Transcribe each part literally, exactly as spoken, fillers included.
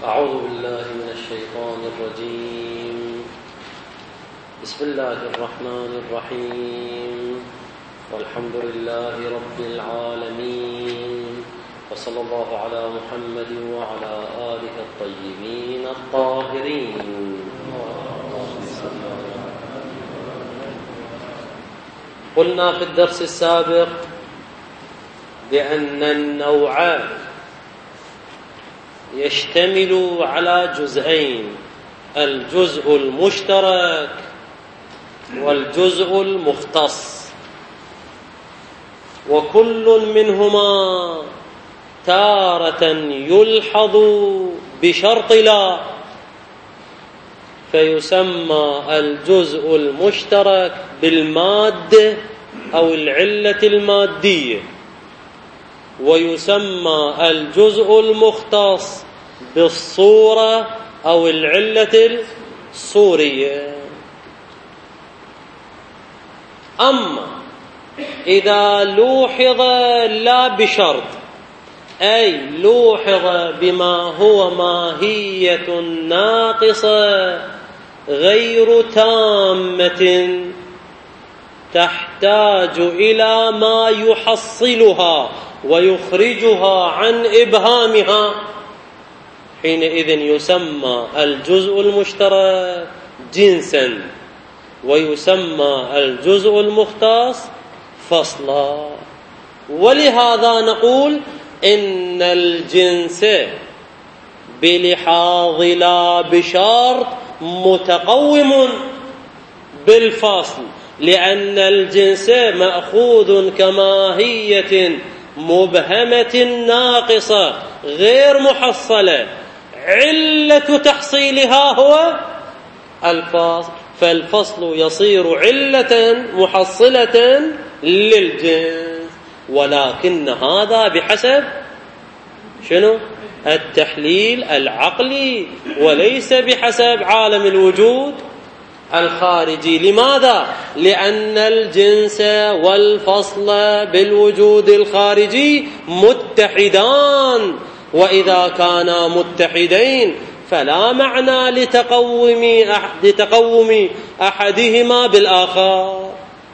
أعوذ بالله من الشيطان الرجيم. بسم الله الرحمن الرحيم، والحمد لله رب العالمين، وصلى الله على محمد وعلى آله الطيبين الطاهرين. قلنا في الدرس السابق بأن النوع يشتمل على جزئين: الجزء المشترك والجزء المختص، وكل منهما تارة يلحظ بشرط لا، فيسمى الجزء المشترك بالمادة أو العلة المادية، ويسمى الجزء المختص بالصورة أو العلة الصورية. أما إذا لوحظ لا بشرط، أي لوحظ بما هو ماهية ناقصة غير تامة تحتاج إلى ما يحصلها ويخرجها عن إبهامها، حينئذ يسمى الجزء المشترك جنسا، ويسمى الجزء المختص فصلا. ولهذا نقول إن الجنس بلحاظ لا بشرط متقوم بالفصل، لأن الجنس مأخوذ كماهية مبهمة ناقصة غير محصلة، علة تحصيلها هو الفصل، فالفصل يصير علة محصلة للجنس، ولكن هذا بحسب شنو؟ التحليل العقلي، وليس بحسب عالم الوجود الخارجي. لماذا؟ لأن الجنس والفصل بالوجود الخارجي متحدان، وإذا كانا متحدين فلا معنى لتقوم لتقوم أحدهما بالآخر،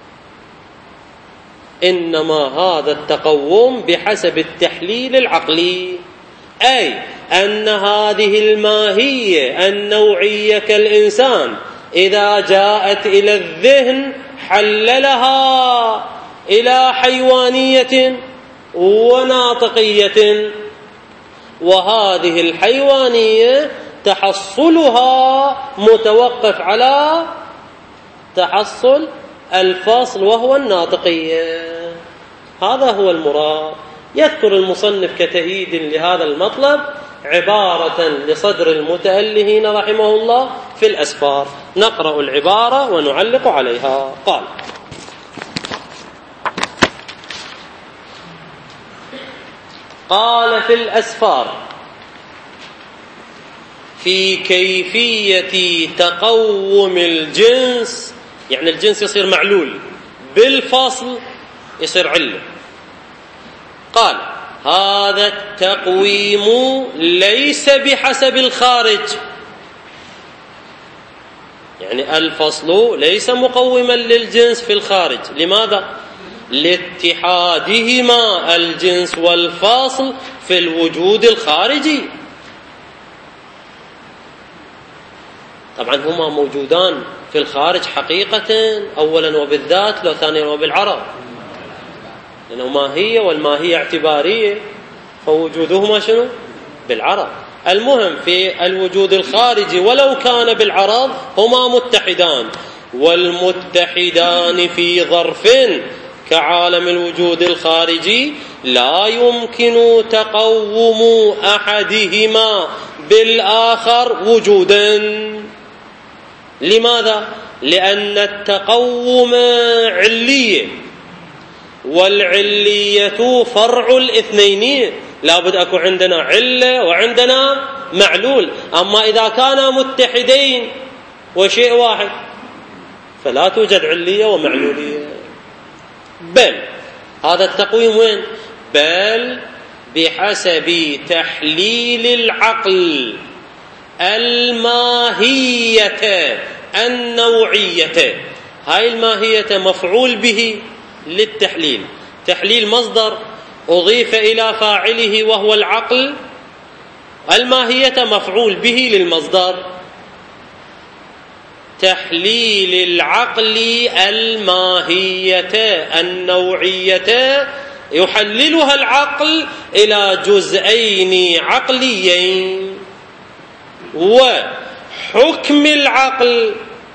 إنما هذا التقوم بحسب التحليل العقلي، أي أن هذه الماهية النوعية كالإنسان إذا جاءت إلى الذهن حللها إلى حيوانية وناطقية، وهذه الحيوانية تحصلها متوقف على تحصل الفصل وهو الناطقية. هذا هو المراد. يذكر المصنف كتأييد لهذا المطلب عبارة لصدر المتألهين رحمه الله في الأسفار، نقرأ العبارة ونعلق عليها. قال: قال في الأسفار: في كيفية تقوم الجنس، يعني الجنس يصير معلول بالفصل يصير علة. قال: هذا التقويم ليس بحسب الخارج، يعني الفصل ليس مقوما للجنس في الخارج. لماذا؟ لاتحادهما الجنس والفصل في الوجود الخارجي. طبعا هما موجودان في الخارج حقيقة أولا وبالذات، لو ثانيا وبالعرض، لأنه ماهية والماهية اعتبارية، فوجودهما شنو؟ بالعرض. المهم في الوجود الخارجي ولو كان بالعرض هما متحدان، والمتحدان في ظرف كعالم الوجود الخارجي لا يمكن تقوم أحدهما بالآخر وجودا. لماذا؟ لأن التقوم علية، والعلية فرع الاثنين، لابد أكو عندنا علة وعندنا معلول. أما إذا كانا متحدين وشيء واحد فلا توجد علية ومعلولية. بل هذا التقويم وين؟ بل بحسب تحليل العقل الماهية النوعية. هاي الماهية مفعول به للتحليل، تحليل مصدر أضيف إلى فاعله وهو العقل، الماهية مفعول به للمصدر. تحليل العقل الماهية النوعية يحللها العقل إلى جزئين عقليين، وحكم العقل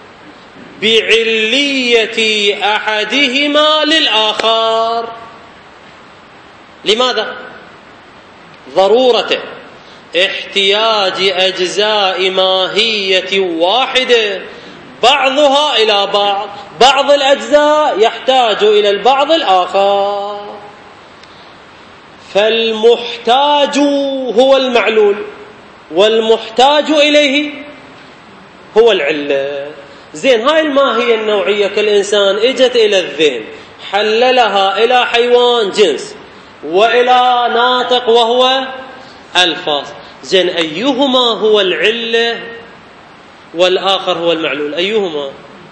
بعلية أحدهما للآخر. لماذا؟ ضرورة احتياج أجزاء ماهية واحدة بعضها إلى بعض، بعض الأجزاء يحتاج إلى البعض الآخر، فالمحتاج هو المعلول والمحتاج إليه هو العلة. زين، هاي الماهية النوعية كالإنسان اجت إلى الذهن، حللها إلى حيوان جنس وإلى ناطق وهو ألفاظ. زين، أيهما هو العلة والآخر هو المعلول؟ أيهما؟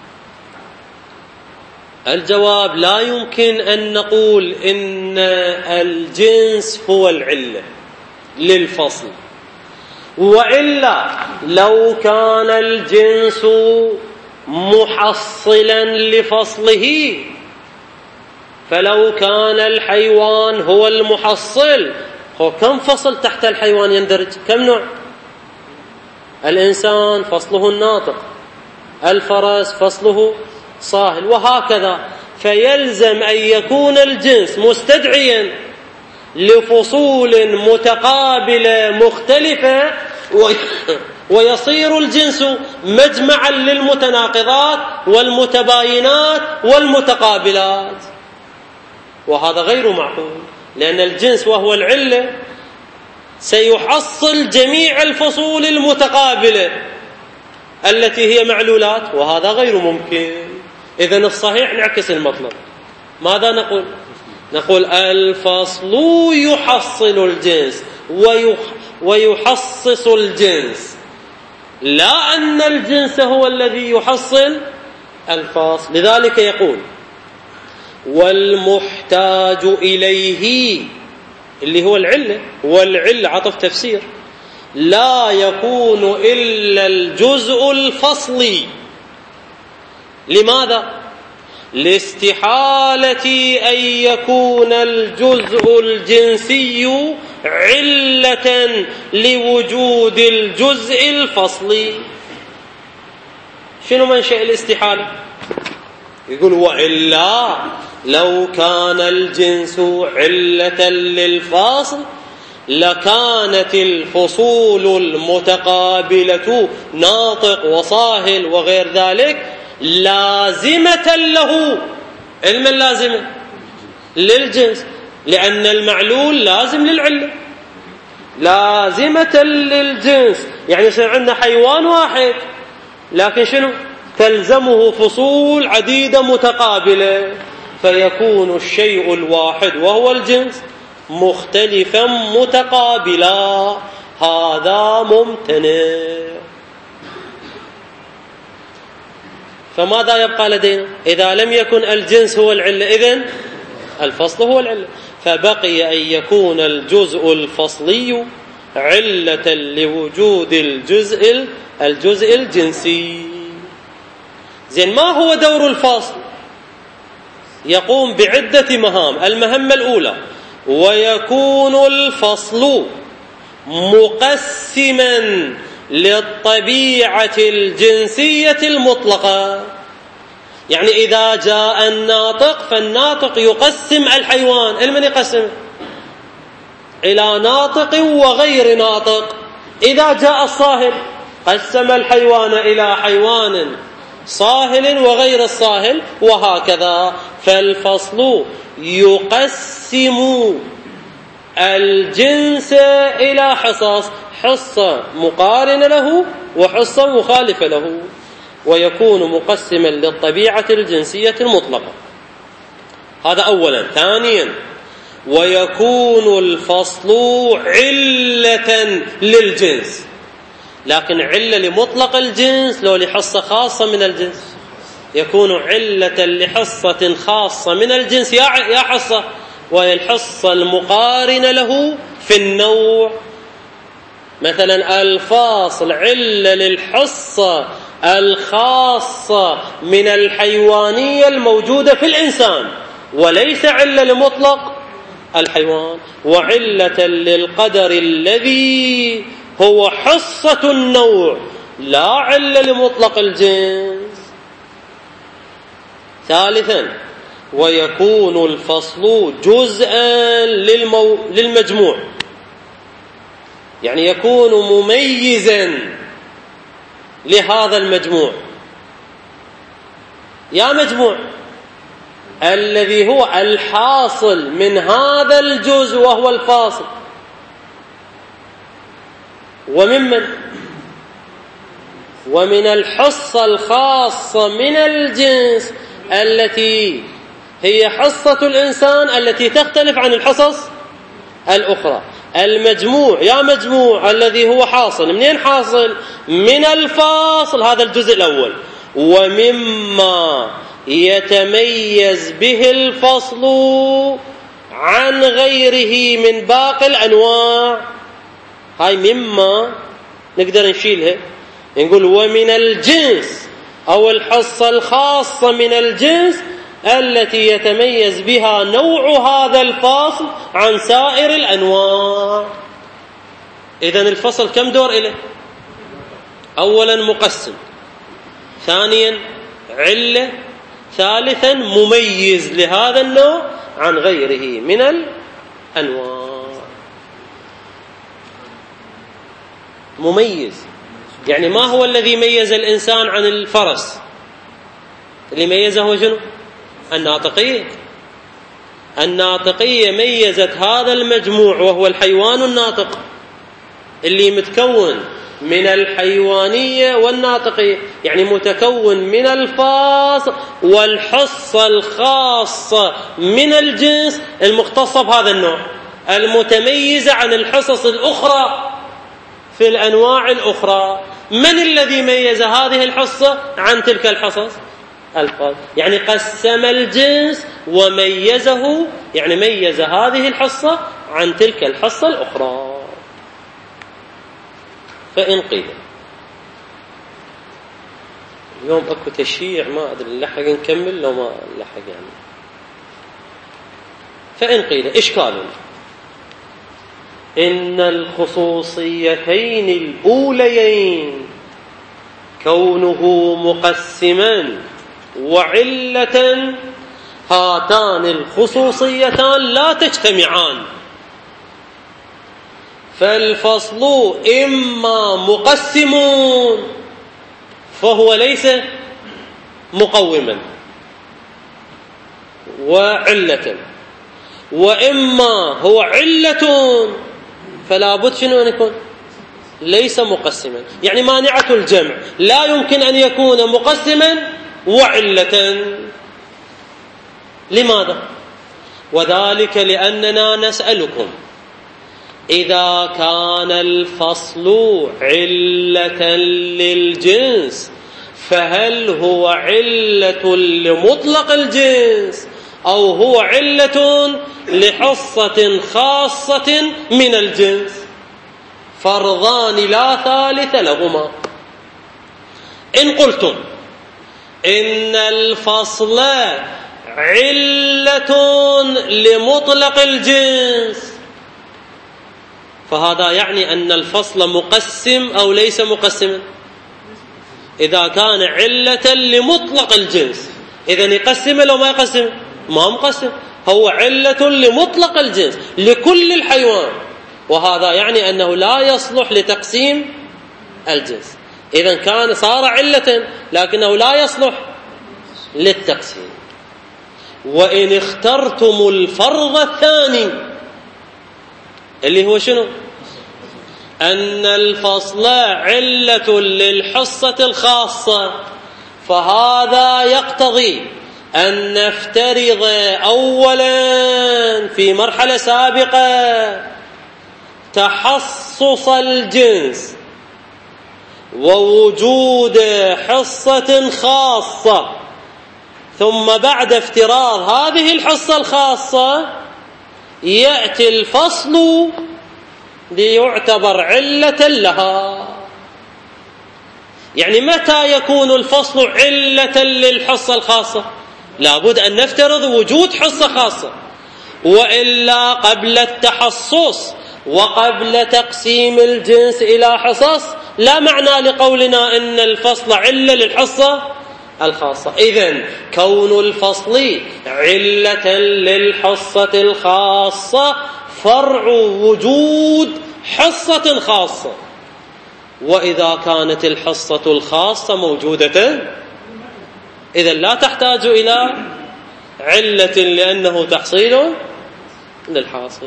الجواب لا يمكن أن نقول إن الجنس هو العلة للفصل، وإلا لو كان الجنس محصلا لفصله، فلو كان الحيوان هو المحصل، هو كم فصل تحت الحيوان يندرج؟ كم نوع؟ الإنسان فصله الناطق، الفرس فصله صاهل، وهكذا. فيلزم أن يكون الجنس مستدعيا لفصول متقابلة مختلفة، ويصير الجنس مجمعا للمتناقضات والمتباينات والمتقابلات، وهذا غير معقول، لأن الجنس وهو العلة سيحصل جميع الفصول المتقابلة التي هي معلولات، وهذا غير ممكن. إذن الصحيح نعكس المطلب. ماذا نقول؟ نقول الفصل يحصل الجنس ويحصص الجنس، لا أن الجنس هو الذي يحصل الفصل. لذلك يقول والمحتاج إليه اللي هو العلة، والعلة عطف تفسير، لا يكون إلا الجزء الفصلي. لماذا؟ لاستحالة أن يكون الجزء الجنسي علة لوجود الجزء الفصلي. شنو منشأ الاستحالة؟ يقول وإلا لو كان الجنس علة للفصل لكانت الفصول المتقابلة ناطق وصاهل وغير ذلك لازمة له. علما لازمة للجنس، لأن المعلول لازم للعلة، لازمة للجنس. يعني يصير عندنا حيوان واحد لكن شنو؟ تلزمه فصول عديدة متقابلة، فيكون الشيء الواحد وهو الجنس مختلفا متقابلا. هذا ممتنع. فماذا يبقى لدينا؟ إذا لم يكن الجنس هو العلة، إذن الفصل هو العلة، فبقي أن يكون الجزء الفصلي علة لوجود الجزء الجزء الجنسي. زين، ما هو دور الفصل؟ يقوم بعدة مهام. المهمة الأولى ويكون الفصل مقسما للطبيعة الجنسية المطلقة. يعني إذا جاء الناطق فالناطق يقسم الحيوان. لمن يقسم؟ إلى ناطق وغير ناطق. إذا جاء الصاهل قسم الحيوان إلى حيوان صاهل وغير الصاهل، وهكذا. فالفصل يقسم الجنس إلى حصص، حصة مقارنة له وحصة مخالفة له، ويكون مقسما للطبيعة الجنسية المطلقة. هذا أولا. ثانيا ويكون الفصل علة للجنس، لكن علة لمطلق الجنس لو لحصة خاصة من الجنس، يكون علة لحصة خاصة من الجنس يا يا حصة، وهي الحصة المقارنة له في النوع. مثلا الفاصل علة للحصة الخاصة من الحيوانية الموجودة في الإنسان، وليس علة لمطلق الحيوان. وعلة للقدر الذي هو حصة النوع، لا علة لمطلق الجنس. ثالثا ويكون الفصل جزءا للمو... للمجموع، يعني يكون مميزا لهذا المجموع. يا مجموع الذي هو الحاصل من هذا الجزء وهو الفاصل، وممن ومن الحصة الخاصة من الجنس التي هي حصة الإنسان التي تختلف عن الحصص الأخرى. المجموع يا مجموع الذي هو حاصل، منين حاصل؟ من الفاصل، هذا الجزء الأول. ومما يتميز به الفصل عن غيره من باقي الأنواع. هاي مما نقدر نشيلها، نقول ومن الجنس أو الحصة الخاصة من الجنس التي يتميز بها نوع هذا الفصل عن سائر الأنواع. إذن الفصل كم دور إله؟ أولا مقسم، ثانيا علة، ثالثا مميز لهذا النوع عن غيره من الأنواع. مميز يعني ما هو الذي ميز الإنسان عن الفرس؟ اللي ميزه هو شنو؟ الناطقية. الناطقية ميزت هذا المجموع وهو الحيوان الناطق اللي متكون من الحيوانية والناطقية، يعني متكون من الفاصل والحصة الخاصة من الجنس المختصة بهذا النوع، المتميزة عن الحصص الأخرى في الأنواع الأخرى. من الذي ميز هذه الحصة عن تلك الحصص؟ الفاصل. يعني قسم الجنس وميزه، يعني ميز هذه الحصة عن تلك الحصة الأخرى. فإن قيل اليوم أكو تشيع، ما أدري نلحق نكمل لو ما نلحق يعني. فإن قيل إشكال إن الخصوصيتين الأوليين كونه مقسما وعلة، هاتان الخصوصيتان لا تجتمعان، فالفصل إما مقسم فهو ليس مقوما وعلة، وإما هو علة فلا بد شنو أن يكون ليس مقسما، يعني مانعة الجمع، لا يمكن أن يكون مقسما وعلة. لماذا؟ وذلك لأننا نسألكم إذا كان الفصل علة للجنس فهل هو علة لمطلق الجنس أو هو علة لحصة خاصة من الجنس؟ فرضان لا ثالث لهما. إن قلتم إن الفصل علة لمطلق الجنس فهذا يعني أن الفصل مقسم أو ليس مقسما. إذا كان علة لمطلق الجنس إذن يقسم لو ما يقسم؟ ما مقسم، هو علة لمطلق الجنس لكل الحيوان، وهذا يعني أنه لا يصلح لتقسيم الجنس. إذن كان صار علة لكنه لا يصلح للتقسيم. وإن اخترتم الفرض الثاني اللي هو شنو؟ أن الفصل علة للحصة الخاصة، فهذا يقتضي أن نفترض أولا في مرحلة سابقة تحصص الجنس ووجود حصة خاصة، ثم بعد افتراض هذه الحصة الخاصة يأتي الفصل ليعتبر علة لها. يعني متى يكون الفصل علة للحصة الخاصة؟ لابد أن نفترض وجود حصة خاصة، وإلا قبل التحصص وقبل تقسيم الجنس إلى حصص لا معنى لقولنا إن الفصل علة للحصة الخاصة. إذن كون الفصل علة للحصة الخاصة فرع وجود حصة خاصة، وإذا كانت الحصة الخاصة موجودة إذن لا تحتاج إلى علة لأنه تحصيل للحاصل.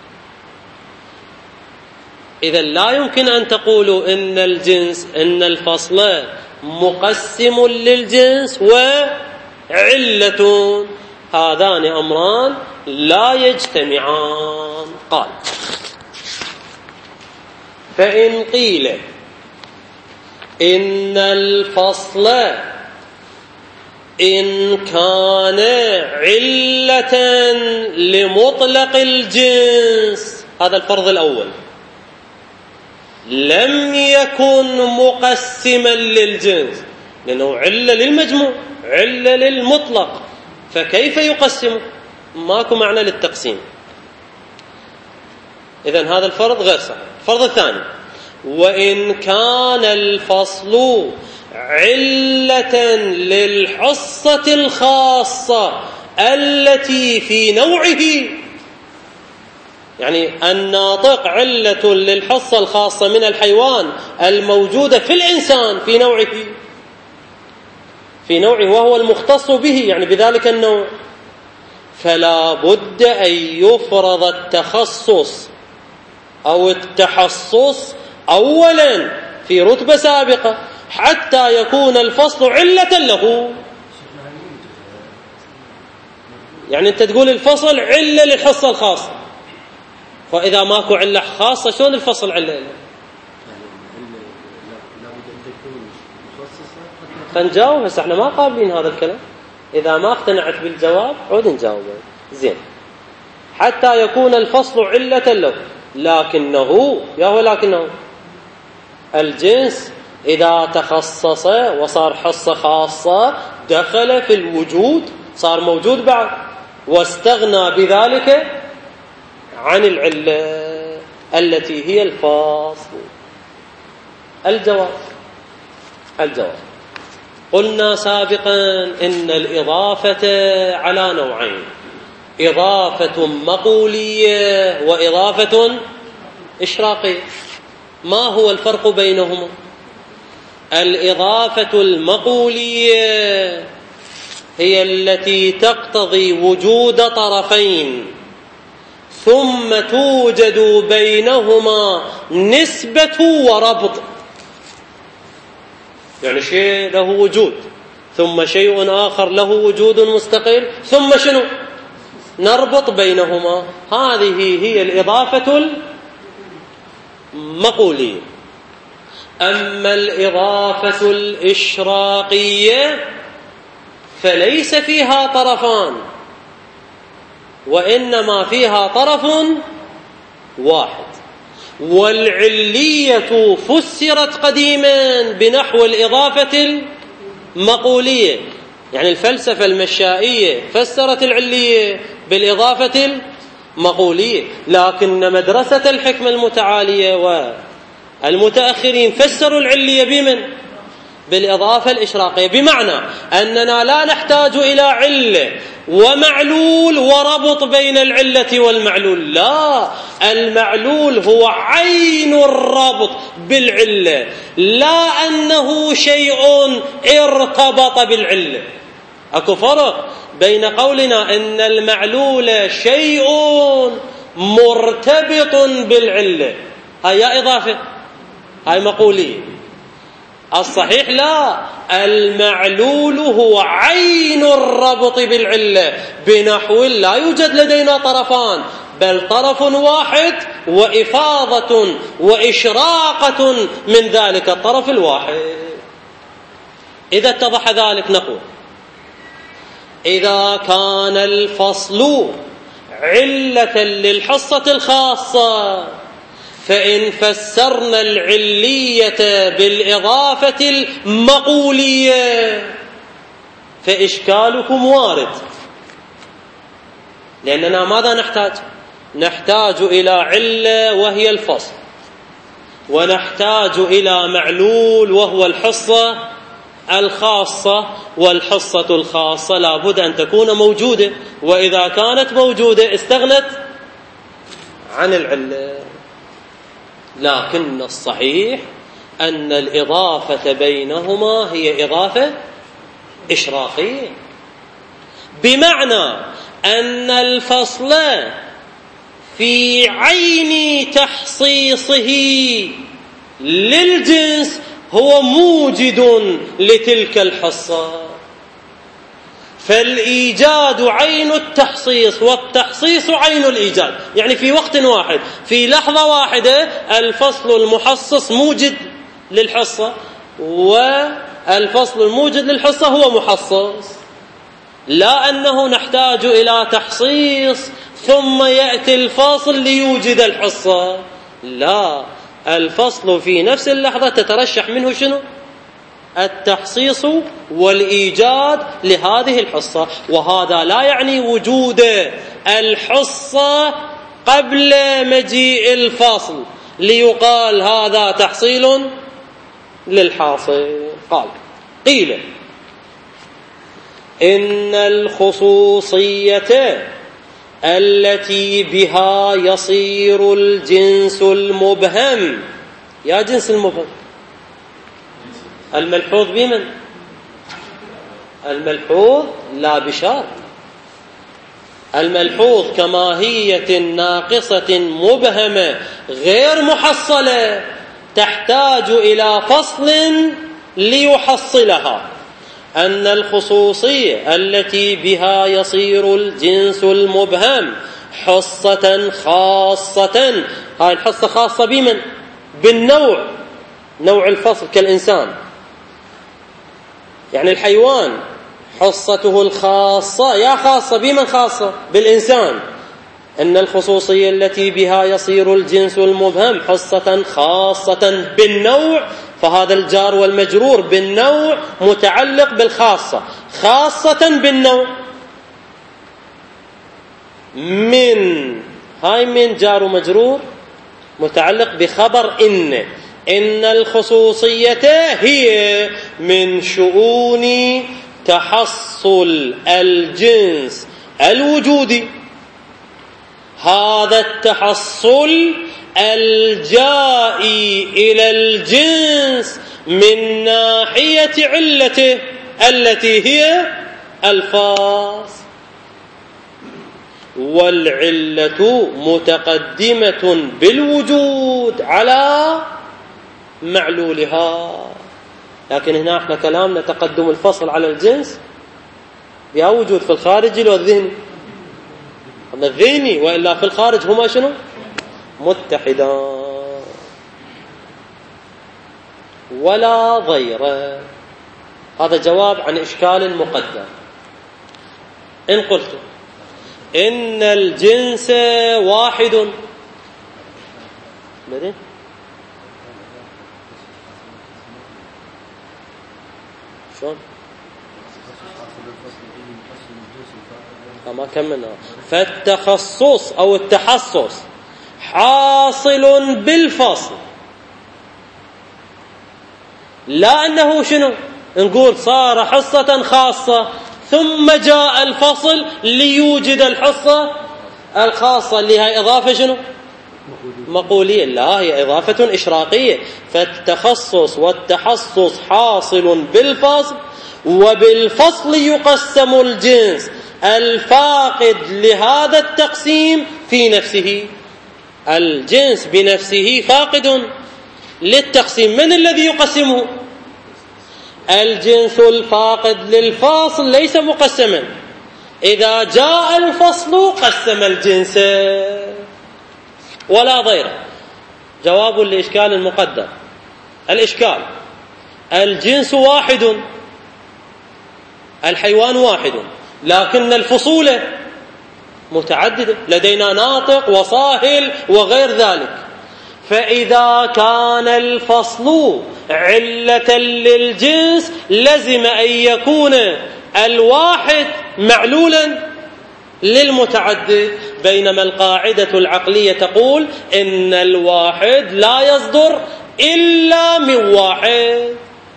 إذن لا يمكن أن تقولوا إن الجنس إن الفصل مقسم للجنس وعلة، هذان أمران لا يجتمعان. قال: فإن قيل إن الفصل إن كان علة لمطلق الجنس، هذا الفرض الأول، لم يكن مقسما للجنس، لأنه علة للمجموع، علة للمطلق، فكيف يقسم؟ ماكو معنى للتقسيم. إذن هذا الفرض غير صحيح. الفرض الثاني: وإن كان الفصل علة للحصة الخاصة التي في نوعه، يعني الناطق علة للحصة الخاصة من الحيوان الموجودة في الإنسان في نوعه في نوعه وهو المختص به، يعني بذلك النوع، فلا بد أن يفرض التخصص أو التحصص أولا في رتبة سابقة حتى يكون الفصل علة له. يعني أنت تقول الفصل علة للحصة الخاصة، فإذا ماكو علة خاصة شلون الفصل علة له؟ فنجاوب. هسه احنا ما قابلين هذا الكلام. إذا ما اقتنعت بالجواب عود نجاوب. زين. حتى يكون الفصل علة له، لكنه يا هو لكنه الجنس إذا تخصص وصار حصة خاصة دخل في الوجود، صار موجود بعد، واستغنى بذلك عن العلة التي هي الفاصل. الجواب الجواب قلنا سابقا إن الإضافة على نوعين: إضافة مقولية وإضافة إشراقية. ما هو الفرق بينهما؟ الإضافة المقولية هي التي تقتضي وجود طرفين ثم توجد بينهما نسبة وربط، يعني شيء له وجود ثم شيء آخر له وجود مستقل ثم شنو؟ نربط بينهما. هذه هي الإضافة المقولية. أما الإضافة الإشراقية فليس فيها طرفان، وإنما فيها طرف واحد. والعلية فسرت قديما بنحو الإضافة المقولية، يعني الفلسفة المشائية فسرت العلية بالإضافة المقولية، لكن مدرسة الحكمة المتعالية والمتأخرين فسروا العلية بمن؟ بالإضافة الإشراقية، بمعنى أننا لا نحتاج إلى علة ومعلول وربط بين العلة والمعلول، لا، المعلول هو عين الربط بالعلة، لا أنه شيء ارتبط بالعلة. أكو فرق بين قولنا إن المعلول شيء مرتبط بالعلة، هاي إضافة، هاي مقولية. الصحيح لا، المعلول هو عين الربط بالعلة، بنحو لا يوجد لدينا طرفان بل طرف واحد وإفاضة وإشراقة من ذلك الطرف الواحد. إذا اتضح ذلك نقول إذا كان الفصل علة للحصة الخاصة فإن فسرنا العلية بالإضافة المقولية فإشكالكم وارد، لأننا ماذا نحتاج؟ نحتاج إلى علة وهي الفصل، ونحتاج إلى معلول وهو الحصة الخاصة، والحصة الخاصة لا بد أن تكون موجودة، وإذا كانت موجودة استغنت عن العلة. لكن الصحيح أن الإضافة بينهما هي إضافة إشراقية، بمعنى أن الفصل في عين تحصيصه للجنس هو موجد لتلك الحصة، فالإيجاد عين التحصيص والتحصيص عين الإيجاد، يعني في وقت واحد في لحظة واحدة الفصل المحصص موجد للحصة والفصل الموجد للحصة هو محصص، لا أنه نحتاج إلى تحصيص ثم يأتي الفاصل ليوجد الحصة، لا، الفصل في نفس اللحظة تترشح منه شنو؟ التحصيص والإيجاد لهذه الحصة، وهذا لا يعني وجود الحصة قبل مجيء الفاصل ليقال هذا تحصيل للحاصل. قال قيل إن الخصوصية التي بها يصير الجنس المبهم، يا جنس المبهم الملحوظ بمن؟ الملحوظ لا بشرط، الملحوظ كماهية ناقصة مبهمة غير محصلة تحتاج إلى فصل ليحصلها. أن الخصوصية التي بها يصير الجنس المبهم حصة خاصة، هاي الحصة خاصة بمن؟ بالنوع، نوع الفصل كالإنسان، يعني الحيوان حصته الخاصة يا خاصة بمن؟ خاصة بالإنسان. أن الخصوصية التي بها يصير الجنس المبهم حصة خاصة بالنوع، فهذا الجار والمجرور بالنوع متعلق بالخاصة، خاصة بالنوع، من هاي من جار ومجرور متعلق بخبر إن إن الخصوصية هي من شؤون تحصل الجنس الوجودي، هذا التحصل الجائي إلى الجنس من ناحية علته التي هي الفاصل، والعلة متقدمة بالوجود على معلولها. لكن هنا احنا كلامنا تقدم الفصل على الجنس بها وجود في الخارجي والذهني، أما الذهني وإلا في الخارج هما شنو؟ متحدان ولا ضير. هذا جواب عن إشكال مقدم. إن قلت إن الجنس واحد، بعدين شلون؟ ما كملنا. فالتخصص أو التحصص حاصل بالفصل، لا أنه شنو نقول صار حصة خاصة ثم جاء الفصل ليوجد الحصة الخاصة اللي هي إضافة شنو مقولية، لا، هي إضافة إشراقية. فالتخصص والتحصص حاصل بالفصل، وبالفصل يقسم الجنس الفاقد لهذا التقسيم في نفسه. الجنس بنفسه فاقد للتقسيم، من الذي يقسمه؟ الجنس الفاقد للفاصل ليس مقسما، إذا جاء الفصل قسم الجنس. ولا ضير. جواب لإشكال مقدر. الإشكال: الجنس واحد، الحيوان واحد، لكن الفصول متعددة، لدينا ناطق وصاهل وغير ذلك. فإذا كان الفصل علة للجنس لزم أن يكون الواحد معلولا للمتعدد، بينما القاعدة العقلية تقول إن الواحد لا يصدر إلا من واحد.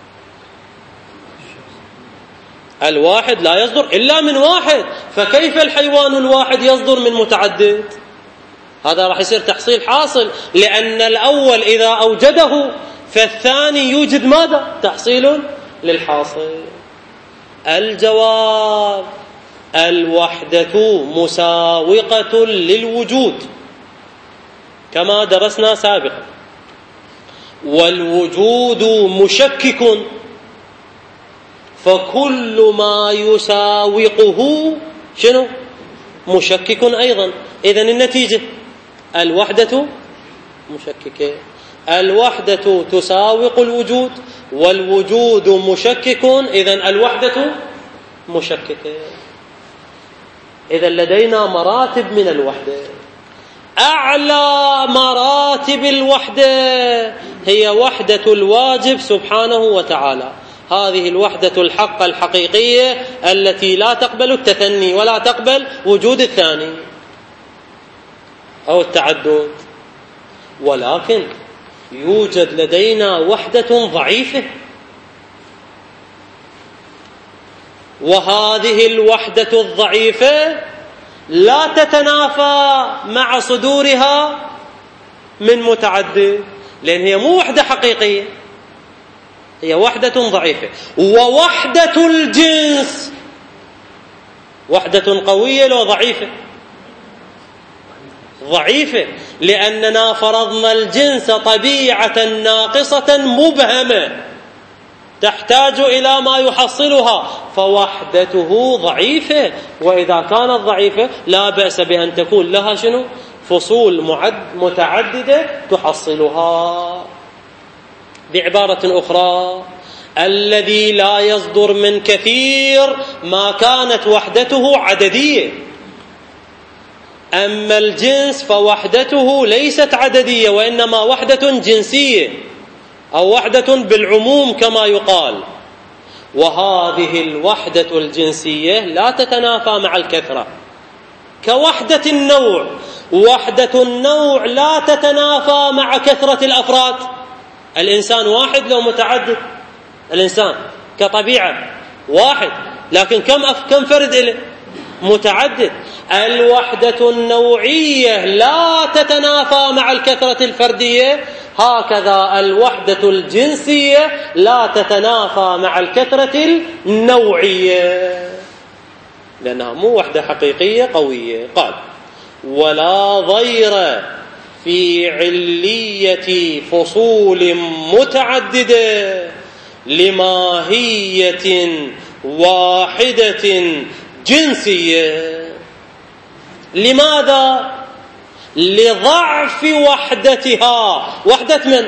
الواحد لا يصدر إلا من واحد، فكيف الحيوان الواحد يصدر من متعدد؟ هذا راح يصير تحصيل حاصل، لأن الأول إذا أوجده فالثاني يوجد ماذا؟ تحصيل للحاصل. الجواب: الوحدة مساوقة للوجود كما درسنا سابقا، والوجود مشكك، فكل ما يساوقه شنو؟ مشكك أيضا. إذن النتيجة: الوحدة مشككة، الوحدة تساوق الوجود، والوجود مشكك، إذن الوحدة مشككة. إذن لدينا مراتب من الوحدة. أعلى مراتب الوحدة هي وحدة الواجب سبحانه وتعالى، هذه الوحدة الحق الحقيقية التي لا تقبل التثني ولا تقبل وجود الثاني أو التعدد. ولكن يوجد لدينا وحدة ضعيفة، وهذه الوحدة الضعيفة لا تتنافى مع صدورها من متعدد، لأن هي مو وحدة حقيقية، هي وحدة ضعيفة. ووحدة الجنس وحدة قوية لو ضعيفة؟ ضعيفة، لأننا فرضنا الجنس طبيعة ناقصة مبهمة تحتاج إلى ما يحصلها، فوحدته ضعيفة. وإذا كانت ضعيفة لا بأس بأن تكون لها شنو؟ فصول متعددة تحصلها. بعبارة أخرى: الذي لا يصدر من كثير ما كانت وحدته عددية، أما الجنس فوحدته ليست عددية، وإنما وحدة جنسية أو وحدة بالعموم كما يقال. وهذه الوحدة الجنسية لا تتنافى مع الكثرة، كوحدة النوع. وحدة النوع لا تتنافى مع كثرة الأفراد. الإنسان واحد لو متعدد، الإنسان كطبيعة واحد، لكن كم أف كم فرد إله؟ متعدد. الوحدة النوعية لا تتنافى مع الكثرة الفردية، هكذا الوحدة الجنسية لا تتنافى مع الكثرة النوعية، لأنها مو وحدة حقيقية قوية. قال: ولا ضير في علية فصول متعددة لماهية واحدة جنسية. لماذا؟ لضعف وحدتها. وحدة من؟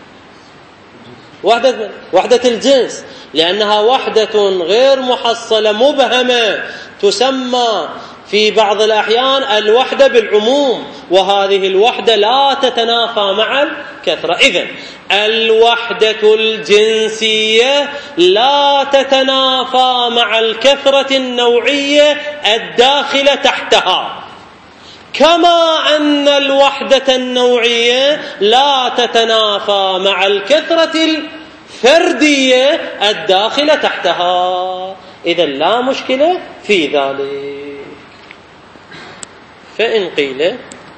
وحدة من؟ وحدة الجنس، لأنها وحدة غير محصلة مبهمة، تسمى في بعض الأحيان الوحدة بالعموم، وهذه الوحدة لا تتنافى مع الكثرة. إذن الوحدة الجنسية لا تتنافى مع الكثرة النوعية الداخلة تحتها، كما أن الوحدة النوعية لا تتنافى مع الكثرة الفردية الداخلة تحتها. إذن لا مشكلة في ذلك. فإن قيل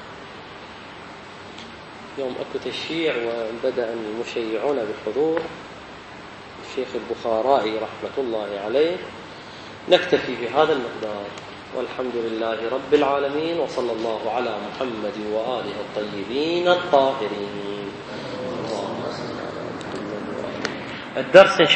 يوم أكو تشييع وبدأ المشيعون بالحضور، الشيخ البخارائي رحمة الله عليه، نكتفي بهذا المقدار، والحمد لله رب العالمين، وصلى الله على محمد وآله الطيبين الطاهرين. الدرس